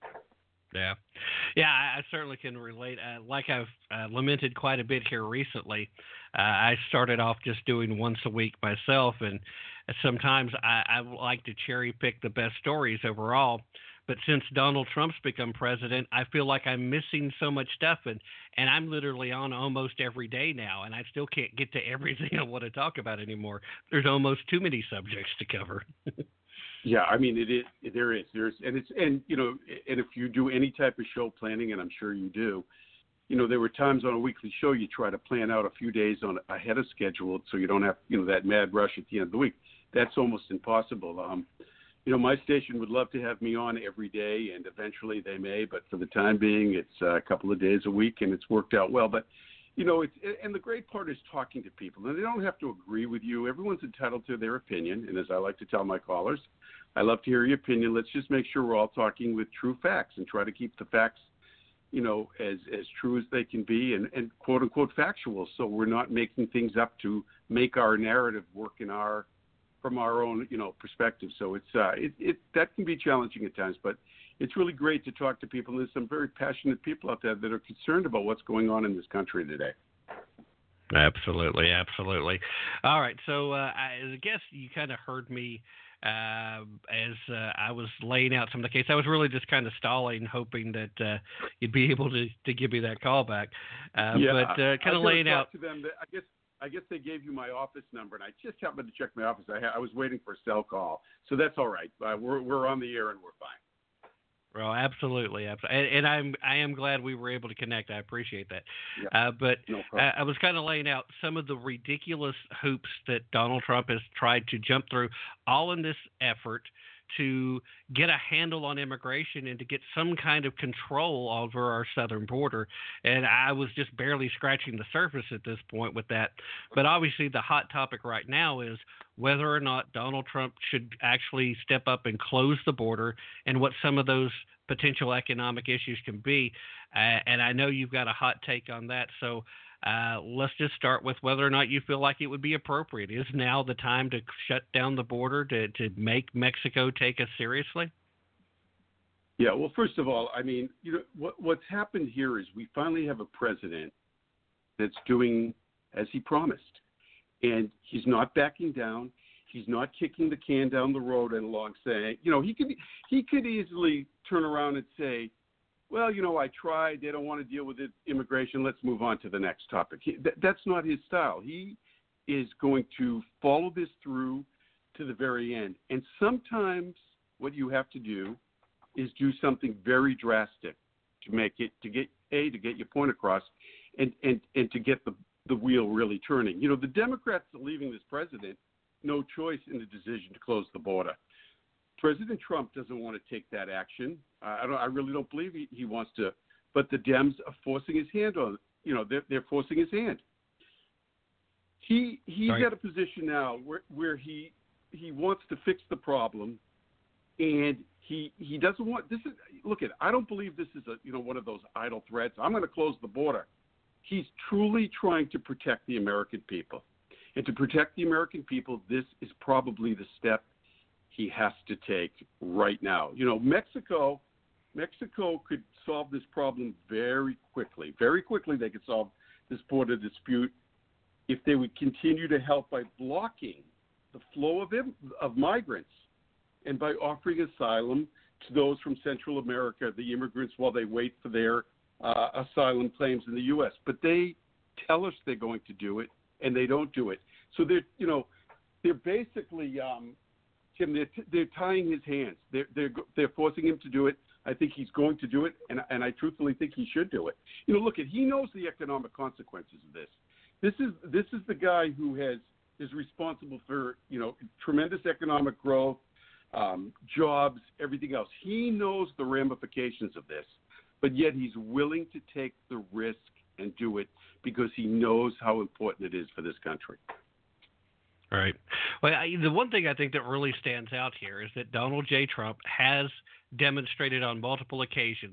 Yeah, yeah, I, I certainly can relate. Uh, like I've uh, lamented quite a bit here recently, uh, I started off just doing once a week myself, and sometimes I, I like to cherry pick the best stories overall. But since Donald Trump's become president, I feel like I'm missing so much stuff, and, and I'm literally on almost every day now, and I still can't get to everything I want to talk about anymore. There's almost too many subjects to cover.
Yeah, I mean, it is. There is. There's, and it's, and you know, and if you do any type of show planning, and I'm sure you do, you know, there were times on a weekly show you try to plan out a few days on ahead of schedule, so you don't have, you know, that mad rush at the end of the week. That's almost impossible. Um, you know, my station would love to have me on every day, and eventually they may, but for the time being, it's a couple of days a week, and it's worked out well. But you know, it's, and the great part is talking to people, and they don't have to agree with you. Everyone's entitled to their opinion, and as I like to tell my callers, I love to hear your opinion. Let's just make sure we're all talking with true facts and try to keep the facts, you know, as, as true as they can be and, and quote unquote factual. So we're not making things up to make our narrative work in our, from our own, you know, perspective. So it's, uh, it, it, that can be challenging at times, but it's really great to talk to people. And there's some very passionate people out there that are concerned about what's going on in this country today.
Absolutely. Absolutely. All right. So uh, I, I guess you kind of heard me Uh, as uh, I was laying out some of the case. I was really just kind of stalling, hoping that uh, you'd be able to, to give me that call back. Uh,
yeah,
but uh, kind of laying out.
To them that I guess I guess they gave you my office number, and I just happened to check my office. I, ha- I was waiting for a cell call, so that's all right. Uh, we're we're on the air and we're fine.
Well, absolutely, absolutely, and, and I'm I am glad we were able to connect. I appreciate that.
Yeah,
uh, but
no
uh, I was kind of laying out some of the ridiculous hoops that Donald Trump has tried to jump through, all in this effort to get a handle on immigration and to get some kind of control over our southern border. And I was just barely scratching the surface at this point with that. But obviously the hot topic right now is whether or not Donald Trump should actually step up and close the border and what some of those potential economic issues can be. Uh, and I know you've got a hot take on that. So Uh, let's just start with whether or not you feel like it would be appropriate. Is now the time to shut down the border to, to make Mexico take us seriously?
Yeah, well, first of all, I mean, you know, what, what's happened here is we finally have a president that's doing as he promised. And he's not backing down. He's not kicking the can down the road and along saying, you know, he could, he could easily turn around and say, well, you know, I tried. They don't want to deal with it, immigration. Let's move on to the next topic. He, th- that's not his style. He is going to follow this through to the very end. And sometimes what you have to do is do something very drastic to make it, to get, A, to get your point across, and, and, and to get the, the wheel really turning. You know, the Democrats are leaving this president no choice in the decision to close the border. President Trump doesn't want to take that action. Uh, I don't. I really don't believe he, he wants to. But the Dems are forcing his hand on. You know, they're they're forcing his hand. He he's
Sorry.
at a position now where where he he wants to fix the problem, and he he doesn't want this is look at. I don't believe this is a you know one of those idle threats. I'm going to close the border. He's truly trying to protect the American people, and to protect the American people, this is probably the step he has to take right now. You know, Mexico, Mexico could solve this problem very quickly. Very quickly, they could solve this border dispute if they would continue to help by blocking the flow of of migrants and by offering asylum to those from Central America, the immigrants, while they wait for their uh, asylum claims in the U S. But they tell us they're going to do it, and they don't do it. So they're, you know, they're basically. Um, Tim, they're, they're tying his hands. They're, they're, they're forcing him to do it. I think he's going to do it, and, and I truthfully think he should do it. You know, look, at he knows the economic consequences of this. This is this is the guy who has is responsible for, you know, tremendous economic growth, um, jobs, everything else. He knows the ramifications of this, but yet he's willing to take the risk and do it because he knows how important it is for this country.
Right. Well, I, the one thing I think that really stands out here is that Donald J. Trump has demonstrated on multiple occasions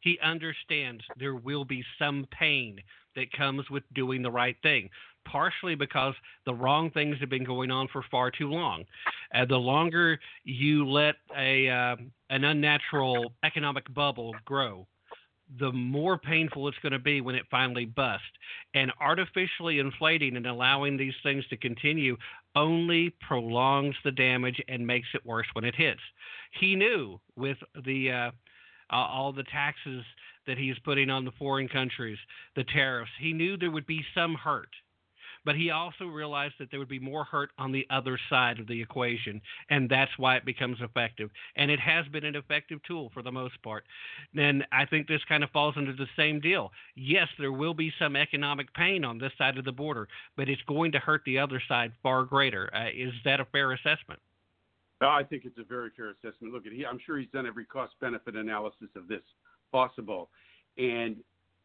He understands there will be some pain that comes with doing the right thing, partially because the wrong things have been going on for far too long. Uh, the longer you let a uh, an unnatural economic bubble grow, the more painful it's going to be when it finally busts. And artificially inflating and allowing these things to continue only prolongs the damage and makes it worse when it hits. He knew with the uh, uh, all the taxes that he's putting on the foreign countries, the tariffs, he knew there would be some hurt. But he also realized that there would be more hurt on the other side of the equation, and that's why it becomes effective. And it has been an effective tool for the most part. And I think this kind of falls into the same deal. Yes, there will be some economic pain on this side of the border, but it's going to hurt the other side far greater. Uh, is that a fair assessment?
I think it's a very fair assessment. Look, at he, I'm sure he's done every cost-benefit analysis of this possible, and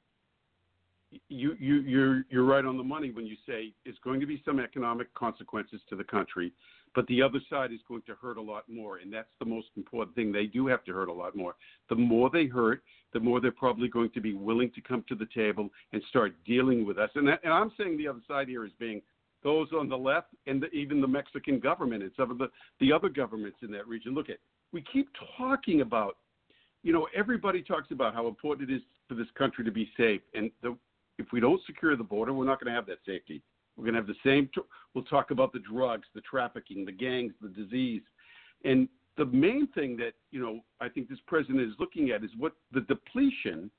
You, you, you're, you're right on the money when you say it's going to be some economic consequences to the country, but the other side is going to hurt a lot more, and that's the most important thing. They do have to hurt a lot more. The more they hurt, the more they're probably going to be willing to come to the table and start dealing with us. And, that, and I'm saying the other side here is being those on the left and the, even the Mexican government and some of the, the other governments in that region. Look at, we keep talking about, you know, everybody talks about how important it is for this country to be safe, and the if we don't secure the border, we're not going to have that safety. We're going to have the same – we'll talk about the drugs, the trafficking, the gangs, the disease. And the main thing that, you know, I think this president is looking at is what the depletion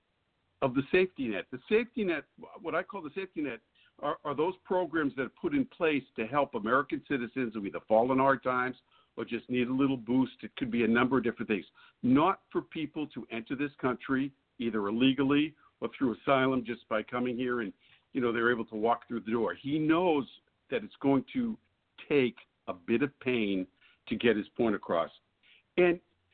of the safety net. The safety net, what I call the safety net, are, are those programs that are put in place to help American citizens who either fall in hard times or just need a little boost. It could be a number of different things. Not for people to enter this country either illegally or through asylum just by coming here and, you know, they're able to walk through the door. He knows that it's going to take a bit of pain to get his point across. And,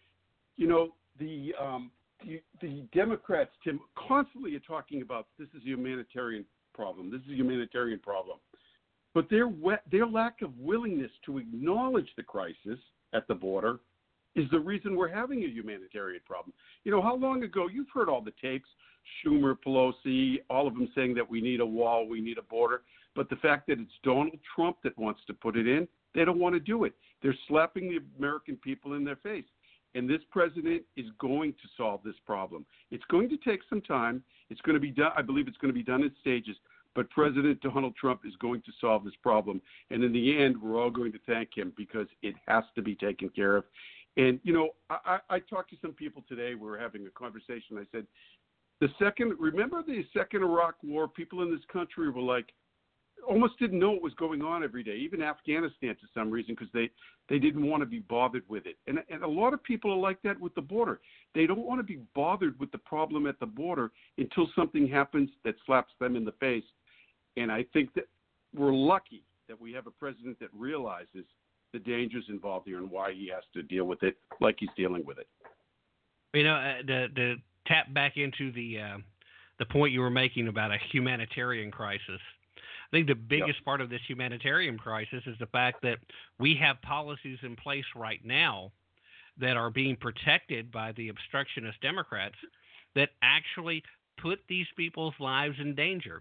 you know, the um, the, the Democrats, Tim, constantly are talking about this is a humanitarian problem. This is a humanitarian problem. But their their lack of willingness to acknowledge the crisis at the border is the reason we're having a humanitarian problem. You know, how long ago, you've heard all the tapes, Schumer, Pelosi, all of them saying that we need a wall, we need a border. But the fact that it's Donald Trump that wants to put it in, they don't want to do it. They're slapping the American people in their face. And this president is going to solve this problem. It's going to take some time. It's going to be done. I believe it's going to be done in stages. But President Donald Trump is going to solve this problem. And in the end, we're all going to thank him because it has to be taken care of. And, you know, I, I talked to some people today. We were having a conversation. I said, the second, remember the second Iraq war? People in this country were like, almost didn't know what was going on every day, even Afghanistan to some reason, because they, they didn't want to be bothered with it. And, and a lot of people are like that with the border. They don't want to be bothered with the problem at the border until something happens that slaps them in the face. And I think that we're lucky that we have a president that realizes the dangers involved here and why he has to deal with it like he's dealing with it.
You know, uh, the, the tap back into the uh, the point you were making about a humanitarian crisis. I think the biggest yep. part of this humanitarian crisis is the fact that we have policies in place right now that are being protected by the obstructionist Democrats that actually put these people's lives in danger.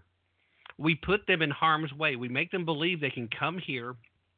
We put them in harm's way. We make them believe they can come here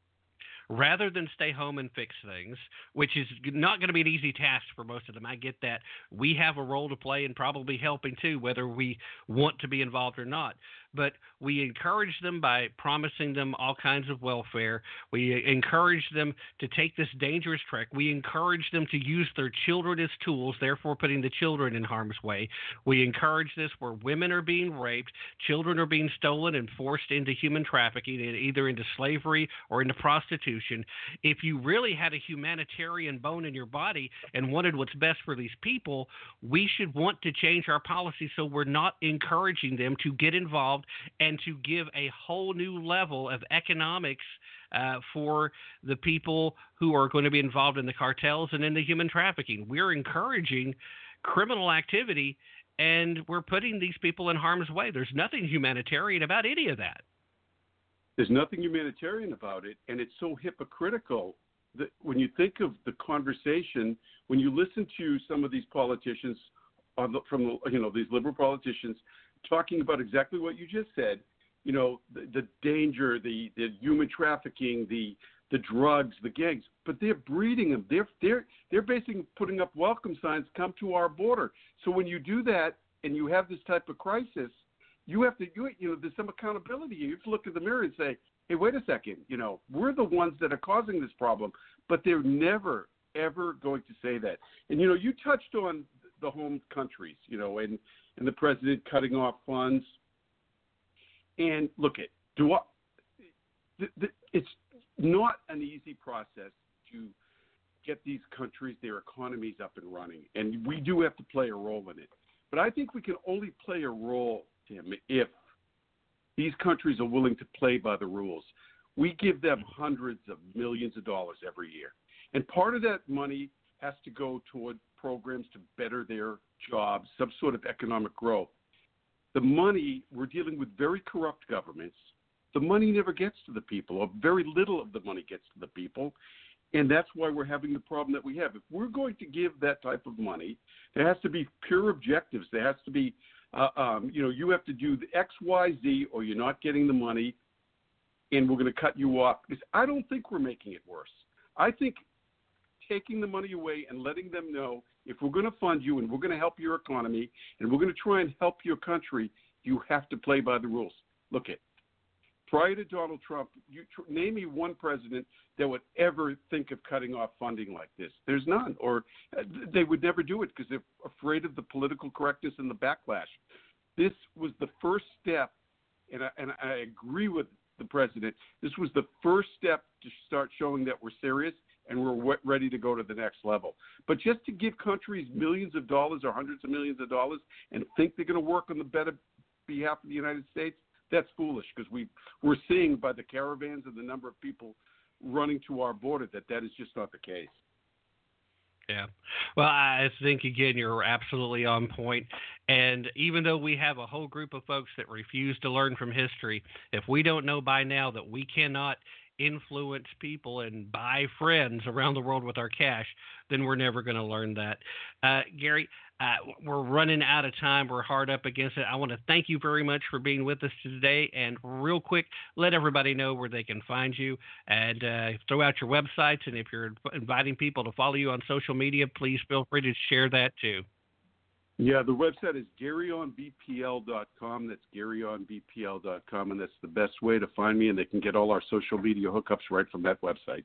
rather than stay home and fix things, which is not going to be an easy task for most of them. I get that. We have a role to play in probably helping too, whether we want to be involved or not. But we encourage them by promising them all kinds of welfare. We encourage them to take this dangerous trek. We encourage them to use their children as tools, therefore putting the children in harm's way. We encourage this where women are being raped, children are being stolen and forced into human trafficking, either into slavery or into prostitution. If you really had a humanitarian bone in your body and wanted what's best for these people, we should want to change our policy so we're not encouraging them to get involved and to give a whole new level of economics uh, for the people who are going to be involved in the cartels and in the human trafficking. We're encouraging criminal activity, and we're putting these people in harm's way. There's nothing humanitarian about any of that.
There's nothing humanitarian about it, and it's so hypocritical that when you think of the conversation, when you listen to some of these politicians on the, from the, you know these liberal politicians talking about exactly what you just said. You know, the, the danger, the, the human trafficking, the the drugs, the gangs, but they're breeding them. They're they're they're basically putting up welcome signs. Come to our border. So when you do that and you have this type of crisis, you have to you you know there's some accountability. You have to look in the mirror and say, hey, wait a second. You know, we're the ones that are causing this problem, but they're never ever going to say that. And you know, you touched on the home countries. You know, and and the president cutting off funds. And look, it do I, the, the, it's not an easy process to get these countries, their economies up and running, and we do have to play a role in it. But I think we can only play a role, Tim, if these countries are willing to play by the rules. We give them hundreds of millions of dollars every year, and part of that money has to go toward programs to better their jobs, some sort of economic growth. The money, we're dealing with very corrupt governments. The money never gets to the people, or very little of the money gets to the people, and that's why we're having the problem that we have. If we're going to give that type of money, there has to be pure objectives. There has to be, uh, um, you know, you have to do the X, Y, Z, or you're not getting the money, and we're going to cut you off. Because I don't think we're making it worse. I think taking the money away and letting them know, if we're going to fund you and we're going to help your economy and we're going to try and help your country, you have to play by the rules. Look at, prior to Donald Trump, you tr- name me one president that would ever think of cutting off funding like this. There's none, or uh, they would never do it because they're afraid of the political correctness and the backlash. This was the first step, and I, and I agree with the president, this was the first step to start showing that we're serious and we're w- ready to go to the next level. But just to give countries millions of dollars or hundreds of millions of dollars and think they're going to work on the better behalf of the United States, that's foolish, because we, we're seeing by the caravans and the number of people running to our border that that is just not the case.
Yeah. Well, I think, again, you're absolutely on point. And even though we have a whole group of folks that refuse to learn from history, if we don't know by now that we cannot influence people and buy friends around the world with our cash, then we're never going to learn that. Uh, Gary, uh, we're running out of time. We're hard up against it. I want to thank you very much for being with us today. And real quick, let everybody know where they can find you, and uh, throw out your websites. And if you're inviting people to follow you on social media, please feel free to share that too.
Yeah, the website is Gary On B P L dot com. That's Gary On B P L dot com, and that's the best way to find me, and they can get all our social media hookups right from that website.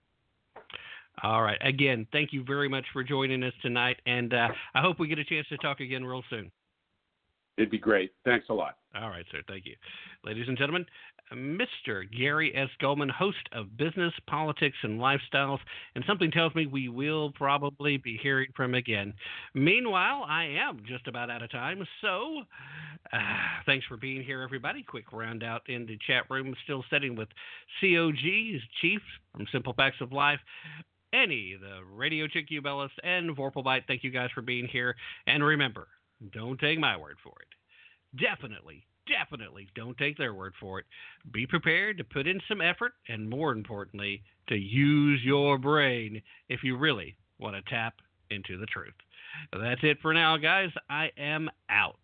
All right. Again, thank you very much for joining us tonight, and uh, I hope we get a chance to talk again real soon.
It'd be great. Thanks a lot.
All right, sir. Thank you. Ladies and gentlemen, Mister Gary S. Gulman, host of Business, Politics, and Lifestyles, and something tells me we will probably be hearing from him again. Meanwhile, I am just about out of time, so uh, thanks for being here, everybody. Quick round out in the chat room, still sitting with C O G, Chief from Simple Facts of Life, Annie, the Radio Chick Ubellis, and Vorpalbite. Thank you guys for being here, and remember, don't take my word for it. Definitely, definitely don't take their word for it. Be prepared to put in some effort, and more importantly, to use your brain if you really want to tap into the truth. That's it for now, guys. I am out.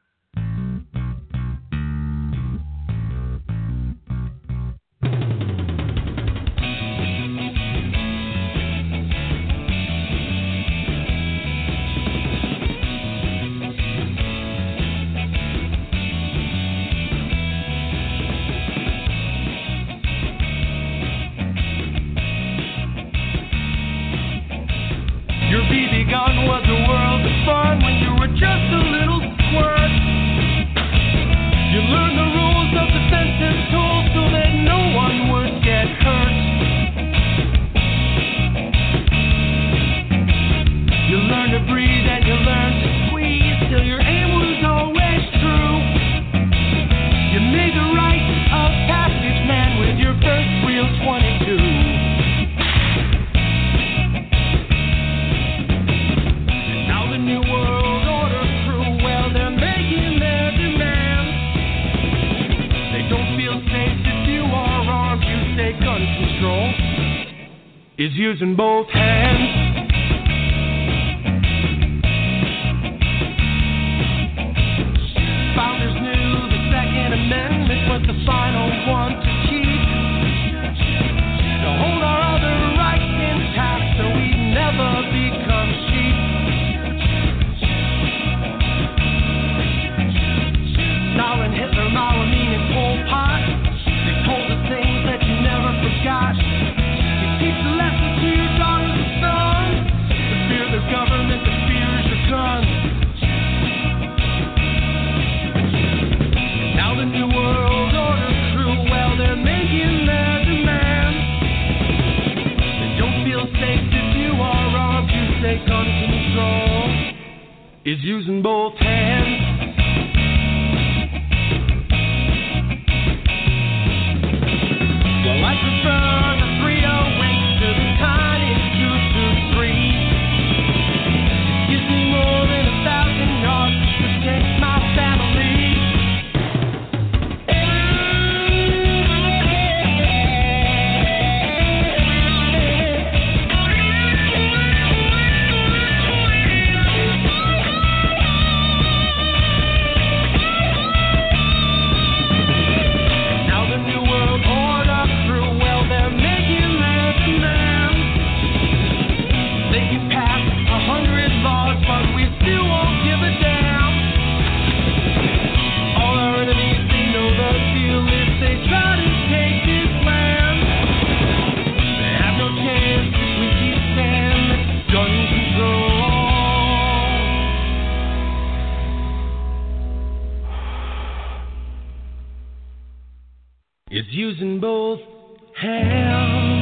Your B B gun was a world of fun when you were just a little squirt. You learned the rules of defensive tools so that no one would get hurt. You learned to breathe and you learned to squeeze till your aim was always true. You made the right of passage, man, with your first real twenty-two. New world order crew, well, they're making their demands. They don't feel safe if you are armed. You say gun control is using both hands. in both hands.